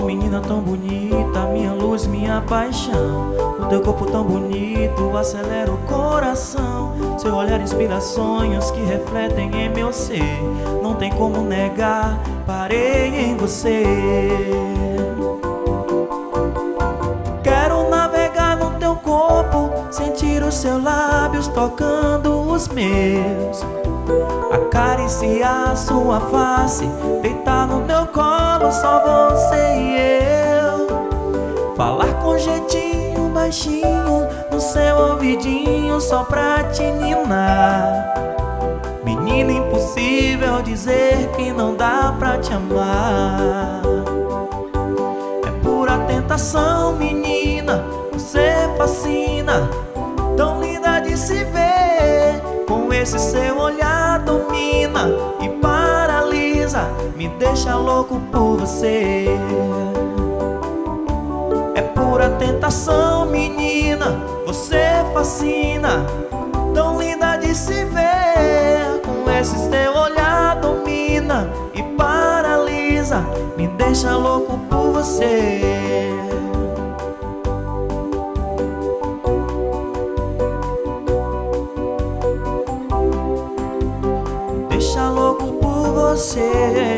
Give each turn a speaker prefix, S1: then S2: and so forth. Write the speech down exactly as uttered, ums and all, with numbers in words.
S1: menina tão bonita, minha luz, minha paixão. O teu corpo tão bonito acelera o coração. Seu olhar inspira sonhos que refletem em meu ser. Não tem como negar, parei em você. Quero navegar no teu corpo, sentir os seus lábios tocando os meus, acariciar sua face, deitar no meu colo, só você e eu. Falar com jeitinho baixinho no seu ouvidinho, só pra te ninar. Menina, impossível dizer que não dá pra te amar. É pura tentação, menina, você fascina, tão linda de se ver. Com esse seu olhar domina e paralisa, me deixa louco por você. É pura tentação, menina, você fascina, tão linda de se ver. Com esse seu olhar domina e paralisa, me deixa louco por você. Deixa louco por você.